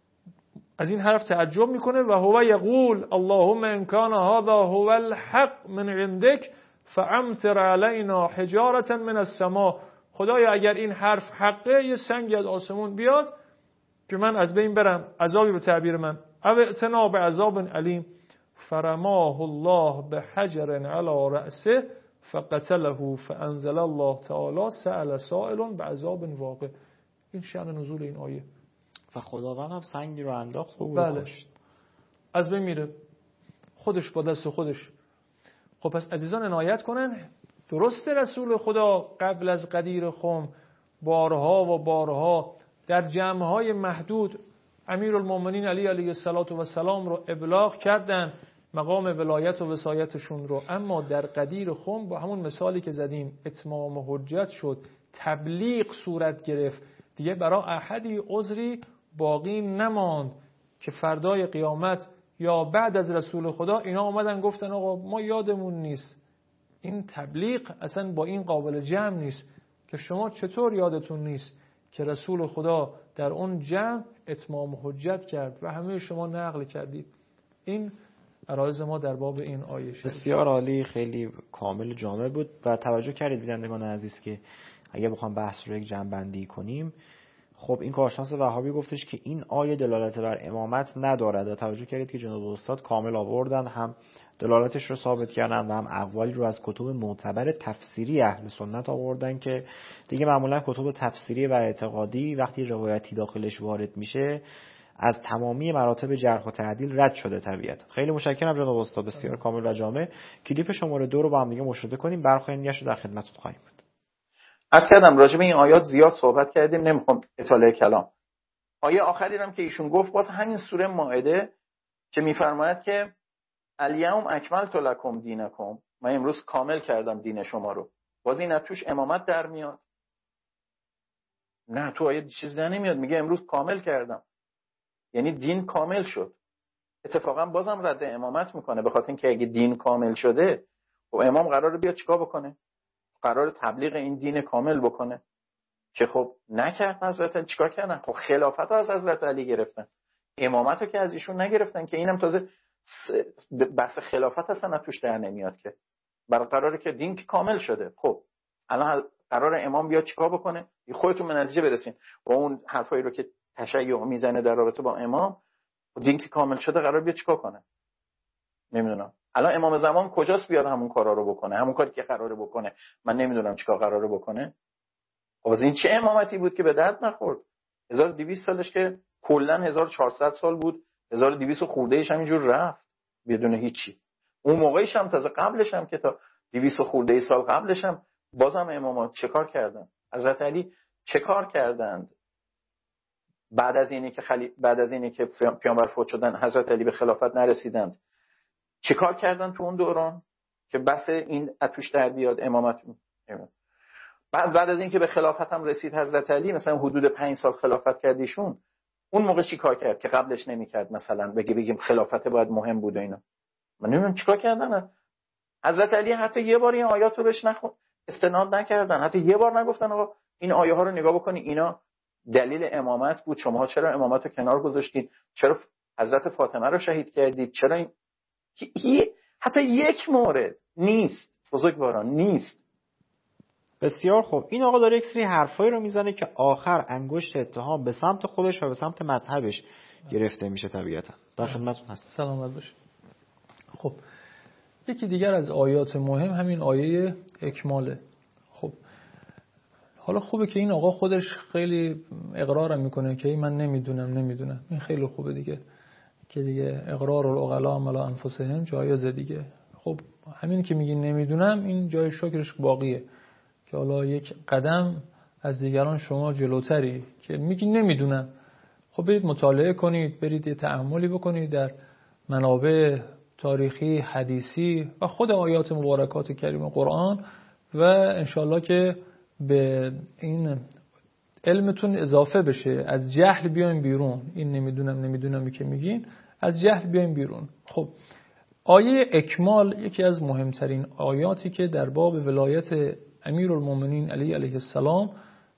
از این حرف تعجب میکنه و هو یقول اللهم ان کان هذا هو الحق من عندك فامطر علینا حجارة من السماء. خدایا اگر این حرف حقه، یه سنگ از آسمون بیاد که من از بین برم، عذابی به تعبیر من، او اعتنا بعذاب علیم. فرماه الله بحجر علی رأسه فقتله فانزل الله تعالی سأل سائل بعذاب واقع. این شأن نزول این آیه. و خداوند هم سنگی رو انداخت و او بله. رو کشت. از بین میره خودش با دست خودش. خب پس عزیزان عنایت کنن، درست رسول خدا قبل از غدیر خم بارها و بارها در جمعهای محدود امیرالمومنین علی علیه السلام رو ابلاغ کردن، مقام ولایت و وصایتشون رو، اما در غدیر خم با همون مثالی که زدیم اتمام حجت شد، تبلیغ صورت گرفت، دیگه برای احدی عذری باقی نماند که فردای قیامت یا بعد از رسول خدا اینا آمدن گفتن آقا ما یادمون نیست. این تبلیغ اصلا با این قابل جمع نیست که شما چطور یادتون نیست که رسول خدا در اون جمع اتمام حجت کرد و همه شما نقل کردید. این عرایض ما در باب این آیه شد. بسیار عالی، خیلی کامل جامع بود و توجه کردید بینندگان عزیز که اگه بخوام بحث رو یک جمع‌بندی کنیم، خب این کارشناس وهابی گفتش که این آیه دلالت بر امامت ندارد و توجه کردید که جناب استاد کامل آوردن، هم دلالتش رو ثابت کردن و هم اقوالی رو از کتب معتبر تفسیری اهل سنت آوردن که دیگه معمولا کتب تفسیری و اعتقادی وقتی روایتی داخلش وارد میشه از تمامی مراتب جرح و تعدیل رد شده طبیعتا. خیلی متشکرم جناب استاد، بسیار کامل و جامع. کلیپ شماره 2 رو با هم دیگه مشاهده کنیم، برخواهیم نگهش رو در خدمتتون خواهیم بود. عرض کردم راجع به این آیات زیاد صحبت کردیم، نمیخوام اطاله کلام. آیه آخری هم که ایشون گفت باز همین سوره مائده که میفرماید که الیوم اکملت لکم دینکم، من امروز کامل کردم دین شما رو. باز این توش امامت در میاد؟ نه، تو آیه چیز در نمیاد، میگه امروز کامل کردم، یعنی دین کامل شد. اتفاقا بازم رد امامت میکنه، به خاطر اینکه اگه دین کامل شده و امام قراره بیاد چیکار بکنه؟ قرار تبلیغ این دین کامل بکنه که خب نکرد. حضرت علی چیکار کردن؟ خب خلافت رو از حضرت علی گرفتن، امامت رو که از ایشون نگرفتن که اینم تازه بحث خلافت اصلا توش در نمیاد که قراره که دین که کامل شده. خب الان قرار امام بیاد چیکار بکنه؟ خودتون به نتیجه برسین و اون حرفایی رو که تشیع میزنه در رابطه با امام، دین که کامل شده قرار بیاد چیکار کنه؟ نمیدونم. الان امام زمان کجاست بیاد همون کارا رو بکنه، همون کاری که قراره بکنه؟ من نمیدونم چیکار قراره بکنه. خب این چه امامتی بود که به درد نخورد؟ 1200 سالش که کلا 1400 سال بود، 1200 خورده ایش همینجور رفت بدون هیچی. اون موقعش هم تازه قبلش هم که تا 200 خورده ای سال قبلش هم بازم امامات چه کار کردن؟ حضرت علی چه کار کردند؟ بعد از اینی که پیامبر فوت شدن حضرت علی به خلافت نرسیدند، چه کار کردن تو اون دوران که بس این اتوش در بیاد امامت؟ بعد از اینکه به خلافت هم رسید حضرت علی، مثلا حدود 5 سال خلافت کردیشون، اون موقع چی کار کرد که قبلش نمی‌کرد؟ مثلا بگیم خلافت باید مهم بود و اینا. من نمیدونم چیکار کردن. حضرت علی حتی یه بار این آیات رو بهش استناد نکردن، حتی یه بار نگفتن آقا این آیه ها رو نگاه بکنی، اینا دلیل امامت بود، شما چرا امامت رو کنار گذاشتید؟ چرا حضرت فاطمه رو شهید کردید؟ چرا این حتی یک مورد نیست بزرگواران، نیست. بسیار خوب. این آقا داره یک سری حرفایی رو میزنه که آخر انگشت اتهام به سمت خودش و به سمت مذهبش گرفته میشه طبیعتا. در خدمتتون هست. سلامت باشه. خب یکی دیگر از آیات مهم همین آیه اکماله. خب حالا خوبه که این آقا خودش خیلی اقرارم میکنه که من نمیدونم. این خیلی خوبه دیگه، که دیگه اقرار العقلاء علی انفسهم جایز دیگه. خب همین که میگی نمیدونم، این جای شکرش باقیه که حالا یک قدم از دیگران شما جلوتری که میگی نمیدونم. خب برید مطالعه کنید، برید یه تأملی بکنید در منابع تاریخی، حدیثی و خود آیات مبارکات کریم قرآن و انشالله که به این علمتون اضافه بشه، از جهل بیایم بیرون. این نمیدونم که میگین، از جهل بیایم بیرون. خب آیه اکمال یکی از مهمترین آیاتی که در باب ولایت امیرالمومنین علی علیه السلام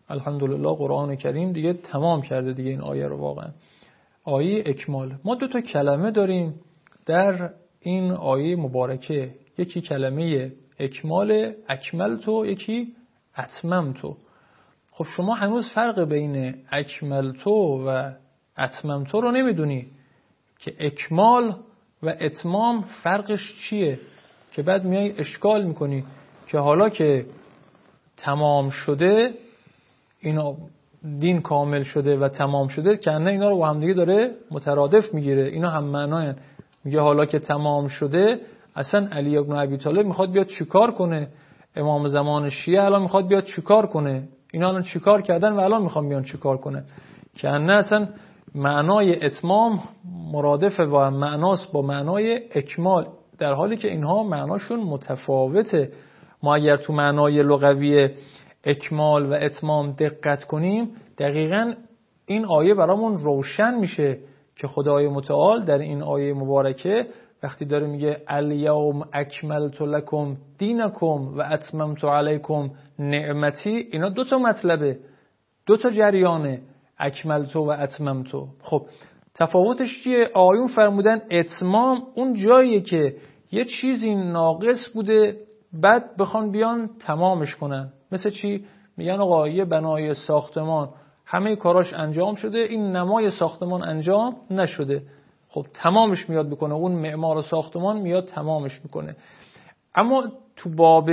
الحمدلله قرآن کریم دیگه تمام کرده دیگه این آیه رو. واقعا آیه اکمال. ما 2 تا کلمه داریم در این آیه مبارکه، یکی کلمه اکمال اکملتو، یکی اتممتو. خب شما هنوز فرق بین اکملتو و اتممتو رو نمیدونی که اکمال و اتمام فرقش چیه، که بعد میای اشکال میکنی که حالا که تمام شده، اینا دین کامل شده و تمام شده، که نه اینا رو با هم دیگه داره مترادف میگیره، اینا هم معناین. میگه حالا که تمام شده، اصلا علی ابن ابی طالب میخواد بیاد چیکار کنه؟ امام زمان شیعه الان میخواد بیاد چیکار کنه؟ اینا الان چیکار کردن و الان میخوان بیان چیکار کنه؟ که نه اصلا معنای اتمام مرادف با معناست با معنای اکمال، در حالی که اینها معناشون متفاوته. ما اگر تو معنای لغوی اکمال و اتمام دقت کنیم، دقیقاً این آیه برامون روشن میشه که خدای متعال در این آیه مبارکه وقتی داره میگه الیوم اکملت لکم دینکم و اتممت علیکم نعمتی، اینا 2 تا مطلبه، 2 تا جریانه، اکملتو و اتممتو. خب تفاوتش چیه؟ آیون فرمودن اتمام اون جاییه که یه چیزی ناقص بوده بعد بخوان بیان تمامش کنن. مثل چی؟ میگن آقا یه بنای ساختمان همه کاراش انجام شده، این نمای ساختمان انجام نشده. خب تمامش میاد بکنه، اون معمار ساختمان میاد تمامش میکنه. اما تو باب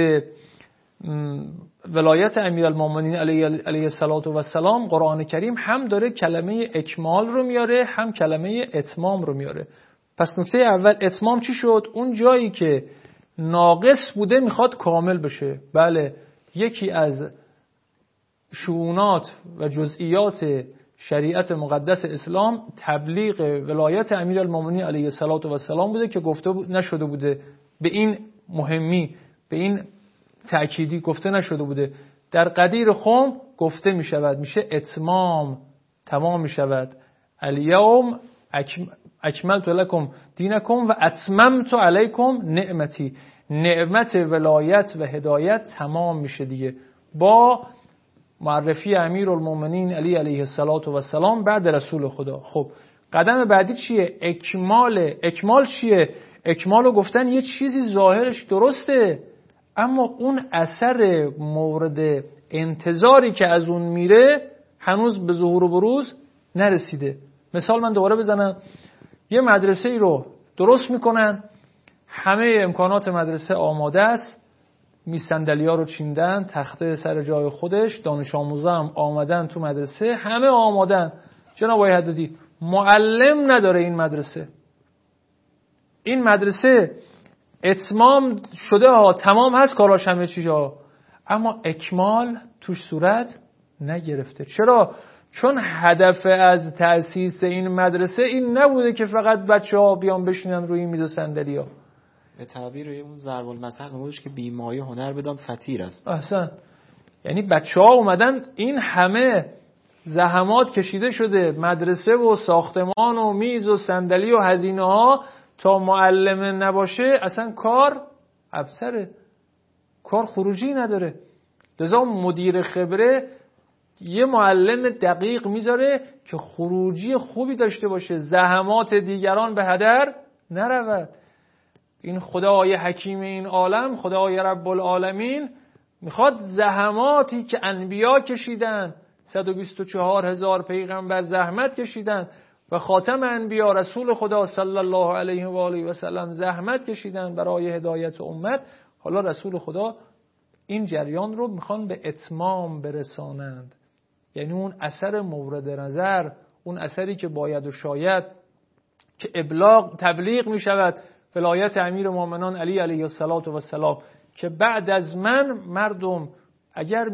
ولایت امیرالمومنین علیه السلام قرآن کریم هم داره کلمه اکمال رو میاره، هم کلمه اتمام رو میاره. پس نکته اول اتمام چی شد؟ اون جایی که ناقص بوده میخواد کامل بشه. بله، یکی از شؤونات و جزئیات شریعت مقدس اسلام تبلیغ ولایت امیرالمومنین علیه السلام بوده که گفته نشده بوده، به این مهمی، به این تأکیدی گفته نشده بوده. در قدیر خم گفته می شود، میشه اتمام، تمام می شود. الیوم اکملت لکم دینکم و اتممت علیکم نعمتی. نعمت ولایت و هدایت تمام میشه دیگه با معرفی امیرالمومنین علی علیه السلام بعد رسول خدا. خب قدم بعدی چیه؟ اکمال چیه؟ اکمال رو گفتن یه چیزی ظاهرش درسته، اما اون اثر مورد انتظاری که از اون میره هنوز به ظهور و بروز نرسیده. مثال من دوباره بزنم، یه مدرسه ای رو درست میکنن، همه امکانات مدرسه آماده است، صندلی‌ها رو چیندن، تخته سر جای خودش، دانش آموزا هم آمدن تو مدرسه، همه آمادن. جناب آقای حدادی، معلم نداره این مدرسه. این مدرسه اتمام شده ها، تمام هست کاراش همه چیزا، اما اکمال توش صورت نگرفته. چرا؟ چون هدف از تأسیس این مدرسه این نبوده که فقط بچه‌ها بیان بشینن روی میز و صندلی‌ها. به تعبیر اون ضرب المثل نمودش که بیمایه هنر بدان فطیر است. احسن. یعنی بچه‌ها اومدن، این همه زحمات کشیده شده، مدرسه و ساختمان و میز و صندلی و هزینه ها، تا معلم نباشه اصلا کار ابتره، کار خروجی نداره. لذا مدیر خبره یه معلم دقیق میذاره که خروجی خوبی داشته باشه، زحمات دیگران به هدر نرود. این خدای حکیم این عالم، خدای رب العالمین میخواد زحماتی که انبیا کشیدن، 124,000 پیغمبر زحمت کشیدن و خاتم انبیا رسول خدا صلی الله علیه و آله و سلم زحمت کشیدن برای هدایت امت، حالا رسول خدا این جریان رو میخوان به اتمام برسانند. یعنی اون اثر مورد نظر، اون اثری که باید و شاید که تبلیغ میشود ولایت امیر مومنان علی علیه السلام، که بعد از من مردم اگر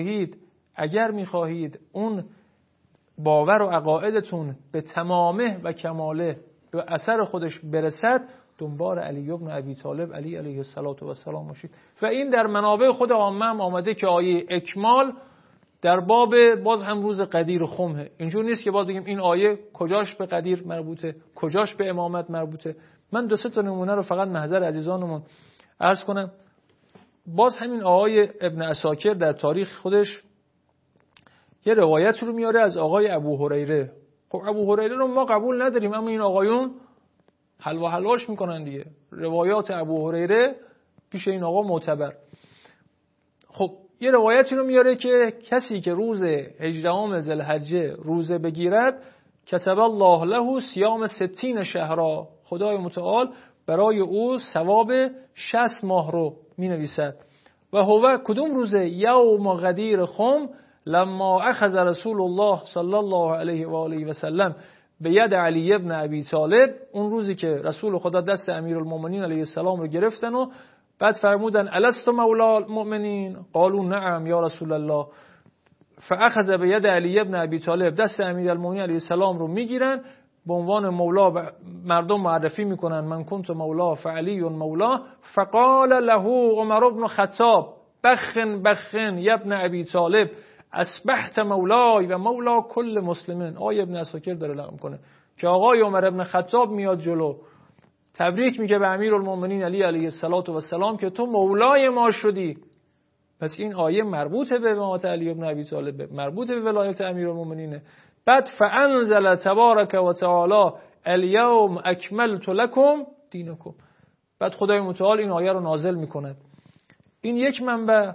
میخواهید اون باور و عقایدتون به تمامه و کماله به اثر خودش برسد، دنبال علی ابن ابی طالب علی علیه السلام باشید. و این در منابع خود عامه هم آمده که آیه اکمال در باب باز هم روز قدیر خمه. اینجور نیست که باز بگیم این آیه کجاش به قدیر مربوطه، کجاش به امامت مربوطه. من 2-3 تا نمونه رو فقط محضر عزیزانمون عرض کنم. باز همین آقای ابن عساکر در تاریخ خودش یه روایت رو میاره از آقای ابو هریره. خب ابو هریره رو ما قبول نداریم، اما این آقایون حلواش میکنن دیگه. روایات ابو هریره پیش این آقا معتبر. خب یه روایتی رو میاره که کسی که روز 18 ذوالحجه روزه بگیرد کتب الله له صیام 60 شهرا، خدای متعال برای او ثواب 60 ماه رو مینویسد. و هو کدوم روزه؟ یوم غدیر خم لما اخذ رسول الله صلی الله علیه و آله و سلم به ید علی ابن ابی طالب، اون روزی که رسول خدا دست امیرالمومنین علیه السلام رو گرفتن و بعد فرمودن الست مولا المؤمنین؟ قالوا نعم یا رسول الله. فاخذ به ید علی ابن ابی طالب، دست امیرالمومنین علیه السلام رو میگیرن به عنوان مولا، مردم معرفی میکنن من کنت مولا فعلی مولا. فقال له عمر بن خطاب بخن یا ابن ابی طالب اصبحت مولای و مولا کل مسلمین. آقای ابن عساکر داره نقل میکنه که آقای عمر ابن خطاب میاد جلو تبریک میگه به امیرالمومنین علی علیه السلام که تو مولای ما شدی. پس این آیه مربوطه به امامت علی ابن ابی طالب، مربوطه به ولایت امیرالمومنینه. بعد فانزل تبارک و تعالی الیوم اکملت لکم دینکم، بعد خدای متعال این آیه رو نازل میکند. این یک منبع.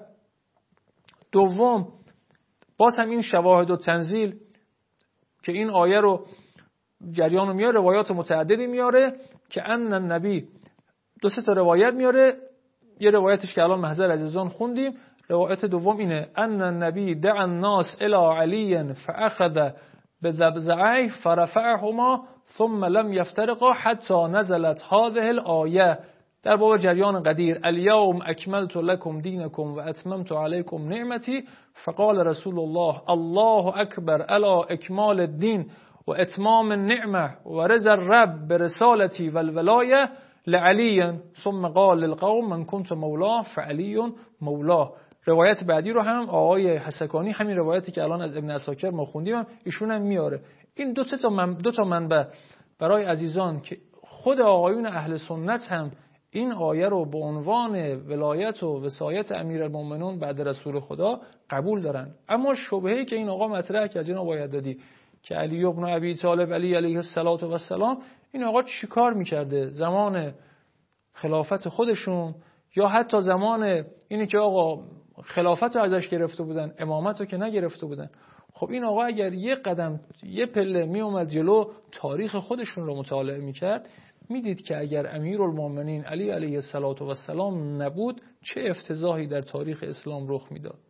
دوم باز هم این شواهد و تنزیل که این آیه رو جریان رو میاره، روایات متعددی میاره که ان النبی، 2-3 تا روایت میاره. یه روایتش که الان محضر عزیزان خوندیم، روایت دوم اینه ان النبی دعا الناس الی علی فاخذ بذبذعیه فرفعهما ثم لم یفترقا حتی نزلت هذه الآیه. در باب جریان قدیر الیوم اکملت لکم دینکم و اتممت علیکم نعمتی فقال رسول الله الله اکبر علی اکمال الدین و اتمام النعمه و رضا الرب برسالتی و الولایه لعلی ثم قال للقوم من کنت مولاه فعلی مولاه. روایت بعدی رو هم آقای حسکانی، همین روایتی که الان از ابن عساکر ما خوندیم، ایشون هم میاره. این دو تا منبع برای عزیزان که خود آقایون اهل سنت هم این آیه رو به عنوان ولایت و وصایت امیرالمومنین بعد رسول خدا قبول دارن. اما شبهه‌ای که این آقا مطرح کرد جناب بایدادی که علی ابن ابی طالب علیه السلام این آقا چیکار میکرده زمان خلافت خودشون یا حتی زمان اینی که آقا خلافت رو ازش گرفته بودن، امامت رو که نگرفته بودن. خب این آقا اگر یه قدم یه پله می اومد جلو، تاریخ خودشون رو مطالعه میکرد، میدید که اگر امیرالمومنین علی علیه السلام نبود چه افتضاحی در تاریخ اسلام رخ میداد.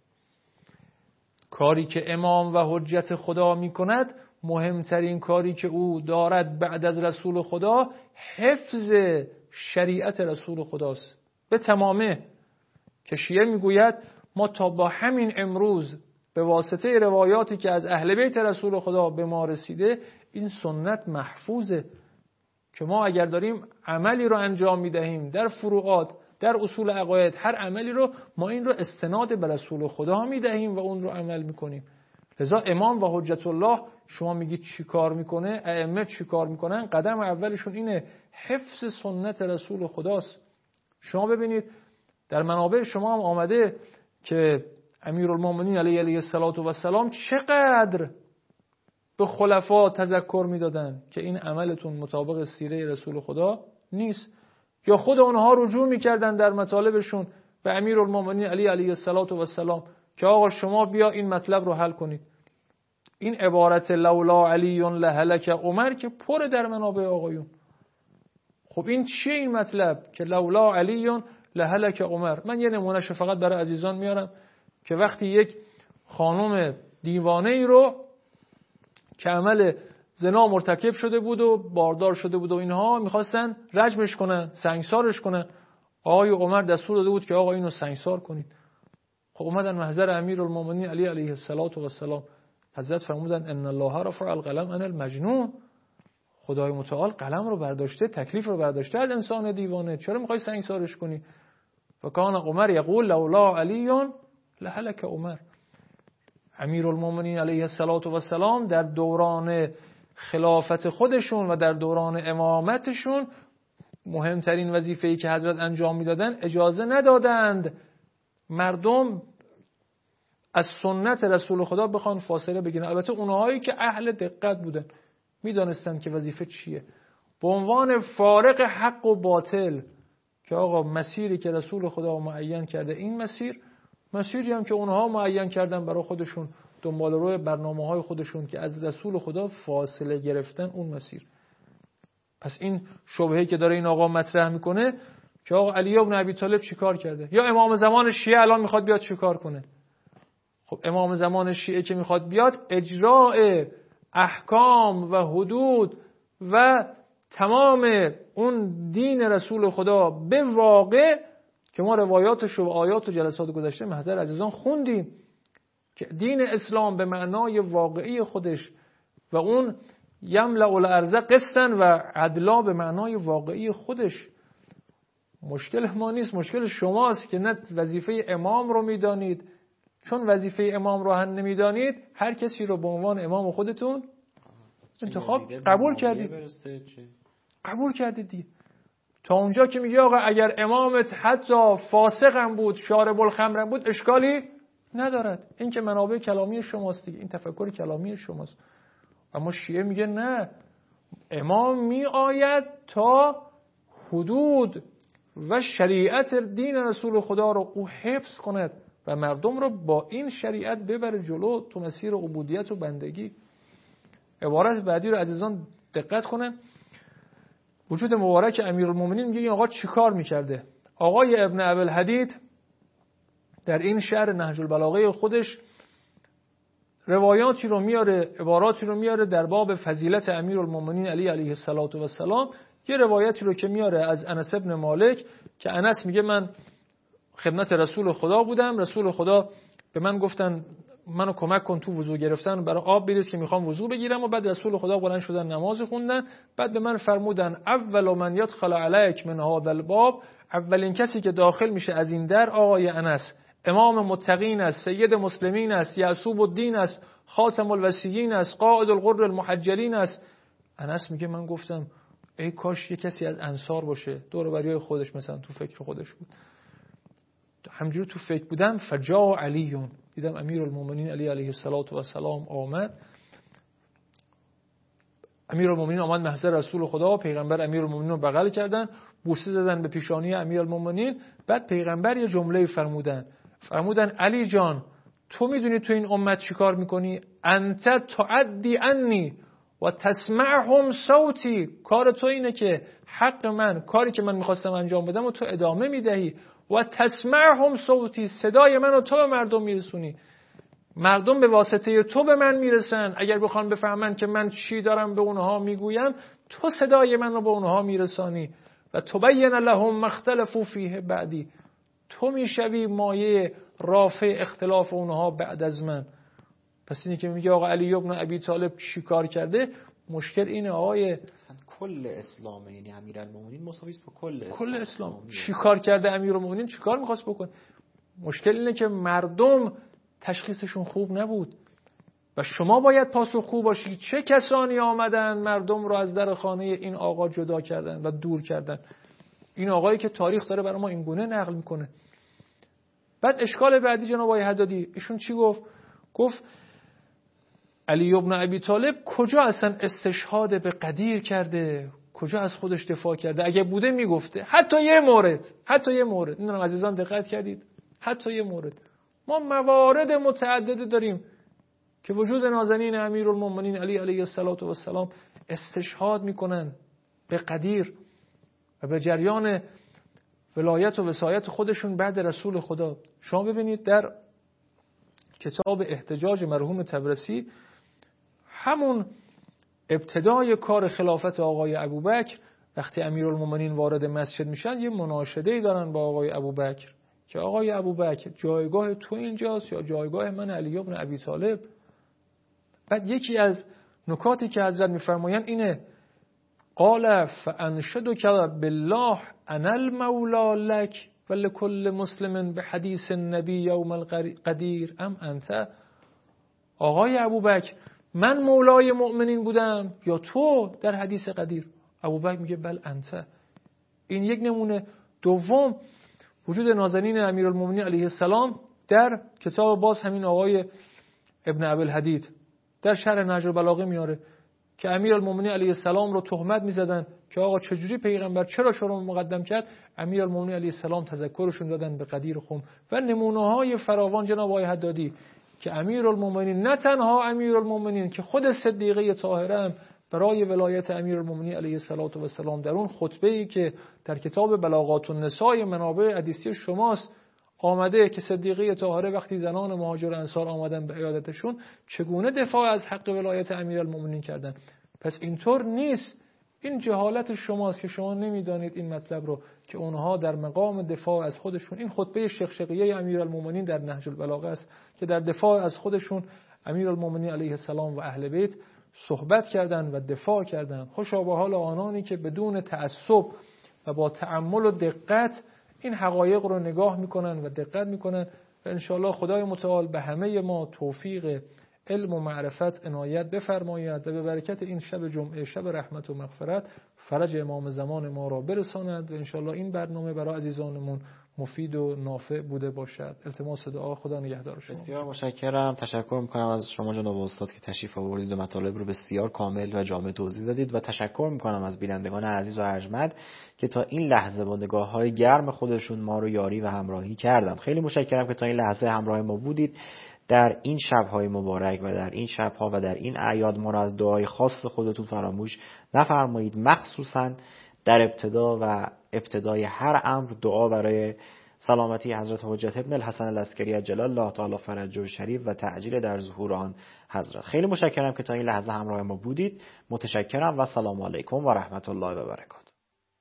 کاری که امام و حجت خدا میکند، مهمترین کاری که او دارد بعد از رسول خدا حفظ شریعت رسول خداست به تمامه. که شیعه میگوید ما تا با همین امروز به واسطه روایاتی که از اهل بیت رسول خدا به ما رسیده این سنت محفوظه که ما اگر داریم عملی رو انجام میدهیم در فروعات، در اصول عقاید، هر عملی رو ما این رو استناد به رسول خدا میدهیم و اون رو عمل میکنیم. لذا امام و حجت الله شما میگید چی کار میکنه، ائمه چی کار میکنن، قدم اولشون اینه حفظ سنت رسول خداست. شما ببینید در منابع شما هم آمده که امیرالمومنین علیه السلام چقدر به خلفا تذکر میدادن که این عملتون مطابق سیره رسول خدا نیست، یا خود اونها رجوع میکردن در مطالبشون به امیرالمومنین علیه السلام که آقا شما بیا این مطلب رو حل کنید. این عبارت لولا علی لهلک عمر که پر در منابع آقایون. خب این چیه این مطلب که لولا علی لهلک عمر؟ من یه نمونهشو فقط برای عزیزان میارم که وقتی یک خانم دیوانه ای رو که عمل زنا مرتکب شده بود و باردار شده بود و اینها میخواستن رجمش کنن، سنگسارش کنن، آقای عمر دستور داده بود که آقا اینو سنگسار کنید. خب اومدن محضر امیرالمومنین علی علیه السلام، حضرت فرمودن ان الله رفع القلم عن المجنون، خدای متعال قلم رو برداشته، تکلیف رو برداشته از انسان دیوانه، چرا میخوای سنگسارش کنی؟ فکان عمر یقول لولا علی لهلک عمر. امیرالمومنین علیه السلام در دوران خلافت خودشون و در دوران امامتشون مهمترین وظیفه‌ای که حضرت انجام میدادن اجازه ندادند مردم از سنت رسول خدا بخوان فاصله بگیرن. البته اونهایی که اهل دقت بودن میدانستن که وظیفه چیه، به عنوان فارق حق و باطل که آقا مسیری که رسول خدا معین کرده این مسیری هم که اونها معین کردن برای خودشون، دنبال روی برنامه‌های خودشون که از رسول خدا فاصله گرفتن اون مسیر. پس این شبهه‌ای که داره این آقا مطرح میکنه که آقا علی ابن ابی طالب چیکار کرده، یا امام زمان شیعه الان میخواد بیاد چیکار کنه. خب امام زمان شیعه که میخواد بیاد اجراء احکام و حدود و تمام اون دین رسول خدا به واقع که ما روایاتش و آیات و جلسات گذشته محضر عزیزان خوندیم که دین اسلام به معنای واقعی خودش و اون یملأ الارض قسطا و عدلا به معنای واقعی خودش. مشکل ما نیست، مشکل شماست که نه وظیفه امام رو میدانید. چون وظیفه امام رو هم نمیدانید هر کسی رو به عنوان امام خودتون انتخاب قبول کردید. قبول کردید دیگه. تا اونجا که میگه آقا اگر امامت حتی فاسق هم بود، شارب الخمر هم بود، اشکالی ندارد. این که منابع کلامی شماست دیگه، این تفکر کلامی شماست. اما شیعه میگه نه، امام می آید تا حدود و شریعت دین رسول خدا رو او حفظ کند و مردم رو با این شریعت ببره جلو تو مسیر عبودیت و بندگی. عبارت بعدی رو عزیزان دقت کنن. وجود مبارک امیرالمومنین میگه این آقا چیکار میکرده. آقای ابن ابوالحدید در این شعر نهج البلاغه خودش روایاتی رو میاره، عباراتی رو میاره در باب فضیلت امیرالمومنین علی علیه السلام. یه روایتی رو که میاره از انس ابن مالک که انس میگه من خدمت رسول خدا بودم، رسول خدا به من گفتن منو کمک کن تو وضو گرفتن، برای آب بریز که میخوام وضو بگیرم، و بعد رسول خدا بلند شدن نماز خوندن، بعد به من فرمودن اول من یدخل علیک من هذا الباب، اولین کسی که داخل میشه از این در آقای انس، امام متقین است، سید مسلمین است، یعصوب الدین است، خاتم الوصیین است، قائد الغر المحجلین است. انس میگه من گفتم ای کاش یه کسی از انصار باشه، دور و بریای خودش مثلا تو فکر خودش بود. همجوری تو فکر بودم فجاء علیون، دیدم امیرالمومنین علی علیه السلام آمد. امیرالمومنین آمد محضر رسول خدا، پیغمبر امیرالمومنین رو بغل کردن، بوسه زدن به پیشانی امیرالمومنین. بعد پیغمبر یه جمله فرمودن علی جان تو میدونی تو این امت چیکار میکنی؟ انت تعدی عنی و تسمعهم صوتی، کار تو اینه که حق من، کاری که من میخواستم انجام بدم و تو ادامه میدهی، و تسمعهم صوتی، صدای من رو تو به مردم میرسونی، مردم به واسطه تو به من میرسن، اگر بخوان بفهمن که من چی دارم به اونها میگویم تو صدای من رو به اونها میرسانی، و تبین لهم مختلفوا فیه بعدی، تو میشوی مایه رافع اختلاف اونها بعد از من. پس اینی که میگه آقا علی ابن ابی طالب چی کار کرده، مشکل اینه آقای اصلا کل اسلامه، یعنی امیرالمومنین مساوی است با کل اسلام. چی کار کرده امیرالمومنین، چی کار میخواست بکنه؟ مشکل اینه که مردم تشخیصشون خوب نبود و شما باید پاسخگو باشید چه کسانی آمدن مردم رو از در خانه این آقا جدا کردن و دور کردن. این آقایی که تاریخ داره برای ما این گونه نقل میکنه. بعد اشکال بعدی جناب آقای حدادی ایشون چی گفت علی ابن ابی طالب کجا اصلا استشهاد به قدیر کرده، کجا از خودش دفاع کرده؟ اگه بوده میگفته. حتی یه مورد نمیدونم عزیزان دقت کردید، حتی یه مورد. ما موارد متعدده داریم که وجود نازنین امیرالمومنین علی علیه السلام استشهاد میکنن به قدیر و به جریان ولایت و وصایت خودشون بعد رسول خدا. شما ببینید در کتاب احتجاج مرحوم طبرسی، همون ابتدای کار خلافت آقای ابوبکر، وقتی امیرالمومنین وارد مسجد میشن یه مناشده‌ای دارن با آقای ابوبکر که آقای ابوبکر جایگاه تو اینجاست یا جایگاه من علی ابن ابی طالب. بعد یکی از نکاتی که حضرت میفرمایند اینه قال فانشدک بالله انا المولا لک ولکل مسلم بحدیث النبی یوم القدیر ام انت. آقای ابوبکر من مولای مؤمنین بودم یا تو در حدیث قدیر؟ ابوبکر میگه بل انت. این یک نمونه. دوم وجود نازنین امیرالمومنین علیه السلام در کتاب باز همین آقای ابن ابوالحدید در شرح نهج البلاغه میاره که امیرالمومنین علیه السلام رو تهمت میزدن که آقا چجوری پیغمبر چرا شما مقدم کرد. امیرالمومنین علیه السلام تذکرشون دادن به قدیر خم و نمونه‌های فراوان جناب آقای حدادی که امیرالمومنین نه تنها امیرالمومنین که خود صدیقه طاهره هم برای ولایت امیرالمومنین علیه السلام در اون خطبه‌ای که در کتاب بلاغات النساء منابع حدیثی شماست آمده که صدیقه طاهره وقتی زنان مهاجر انصار آمدن به عیادتشون چگونه دفاع از حق ولایت امیرالمومنین کردن. پس اینطور نیست، این جهالت شماست که شما نمیدانید این مطلب رو که اونها در مقام دفاع از خودشون، این خطبه شقشقیه امیرالمومنین در نهج البلاغه است که در دفاع از خودشون امیرالمومنین علیه السلام و اهل بیت صحبت کردند و دفاع کردند. خوشا به حال آنانی که بدون تعصب و با تأمل و دقت این حقایق رو نگاه میکنن و دقت میکنن و انشاءالله خدای متعال به همه ما توفیق علم و معرفت عنایت بفرماید و به برکت این شب جمعه، شب رحمت و مغفرت، فرج امام زمان ما را برساند و انشاءالله این برنامه برای عزیزانمون مفید و نافع بوده باشد. التماس دعا، خدا نگهدار شما. بسیار متشکرم. تشکر میکنم از شما جناب استاد که تشریف آوردید و مطالب رو بسیار کامل و جامع توضیح دادید و تشکر میکنم از بینندگان عزیز و ارجمند که تا این لحظه با نگاه‌های گرم خودشون ما رو یاری و همراهی کردن. خیلی متشکرم که تا این لحظه همراه ما بودید. در این شب‌های مبارک و در این شب‌ها و در این اعیاد ما را از دعای خاص خودتون فراموش نفرمایید. مخصوصاً در ابتدا و ابتدای هر امر دعا برای سلامتی حضرت حجت ابن الحسن العسکری عجل الله تعالی فرجه شریف و تعجیل در ظهور آن حضرت. خیلی متشکرم که تا این لحظه همراه ما بودید. متشکرم و سلام علیکم و رحمت الله و برکاته.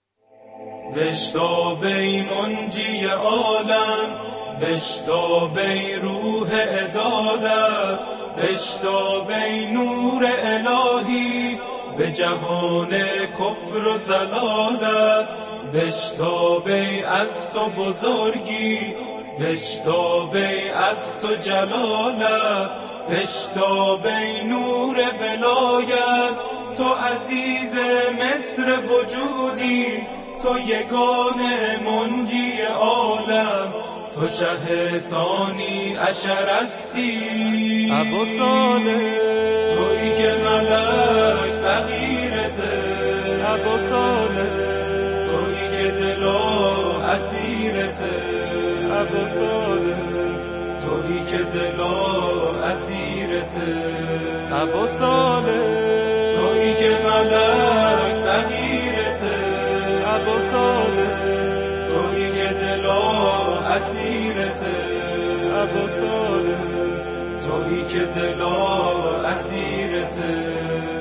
بشتابی منجی عالم، بشتابی روح عدالت، بشتابی نور الهی به جهان کفر و ضلالت، بشتابی از تو بزرگی، بشتابی از تو جلالت، بشتابی نور ولایت، تو عزیز مصر وجودی، تو یگان منجی عالم، تو شه ثانی عشر استی ابو صالح، تویی که ملک فقیرته ابو صالح، تویی که دلا اسیرته ابو صالح، تویی که دلا اسیرته ابو صالح، تویی که ملک فقیرته ابو صالح، تویی که دلا اسیرته ابو صالح، تویی که دلا اسیرته.